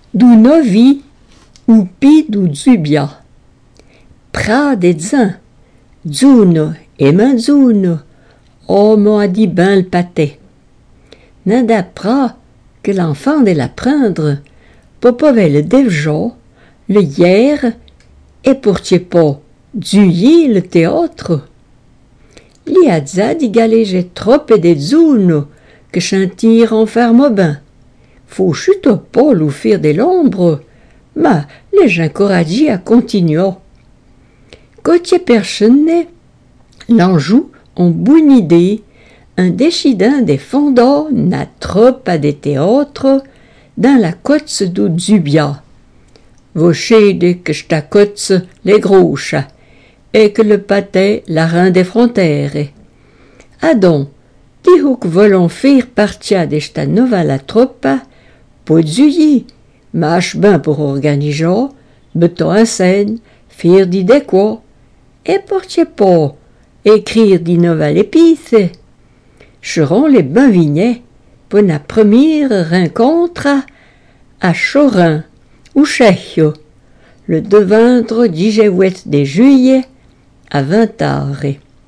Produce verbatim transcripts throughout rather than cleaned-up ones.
du novi ou pi du zubia. Pra de zin, zuno et manzuno, oh mo a dit ben le pâté. Nada pra que l'enfant de l'apprendre, popove le devjo, le hier, et pour pas du yi le théâtre. Li azza di galéger trop et des zuno, que chantir en faire mobin. Faut chuter pas l'offrir de l'ombre, mais les gens courageux à continuer. Côté personne, l'enjou en bonne idée, un décidant des fondants n'a trop à des théâtres dans la côte du Zubia. Vos chèdes que j't'accote les gros chats, et que le pâté la reine des frontières. Adon, dis que volons faire partia de sta nouvelle troupe, pour zuyi, marche ben pour organiser, beton en scène, faire di déco, et portiez pas, écrire di nouvelles épices. Seront les bains vignets pour la première rencontre à Chorin ou Chechio, le devendre dix-huit de juillet à vingt heures.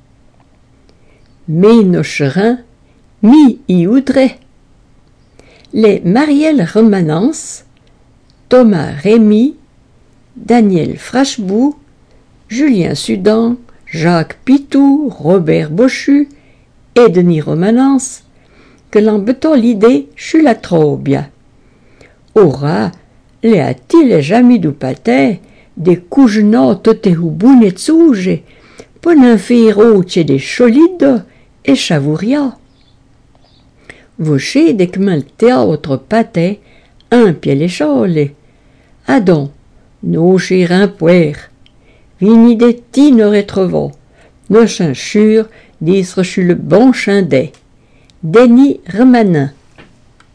Mais nos Chorin, mi y oudrait. Les Marielle Remanence, Thomas Rémy, Daniel Frachebou, Julien Sudan, Jacques Pitou, Robert Bochu et Denis Romanence, que l'embêtant l'idée chez la trobia. Ora, les a-t-il jamais du pâté, des cougenats tote ou bounetsouge, pour n'en faire autre des cholides et chavouria. Vaucher dès que le théâtre pâté, un pied les chôles. Adon, nos chérins puer, vini des ti ne retrouvons, nos chinchures, d'isre chez le bon chindet. Denis Remanin.